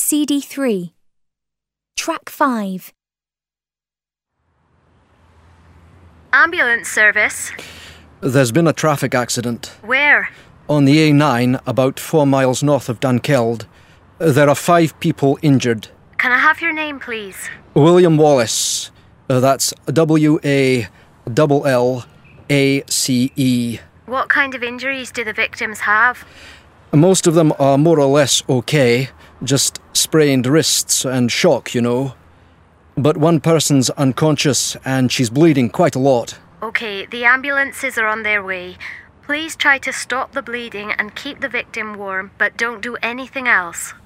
CD3. Track 5. Ambulance service. There's been a traffic accident. Where? On the A9, about 4 miles north of Dunkeld. There are 5 people injured. Can I have your name, please? William Wallace. That's Wallace. What kind of injuries do the victims have? Most of them are more or less okay, just sprained wrists and shock, you know. But one person's unconscious and she's bleeding quite a lot. Okay, the ambulances are on their way. Please try to stop the bleeding and keep the victim warm, but don't do anything else.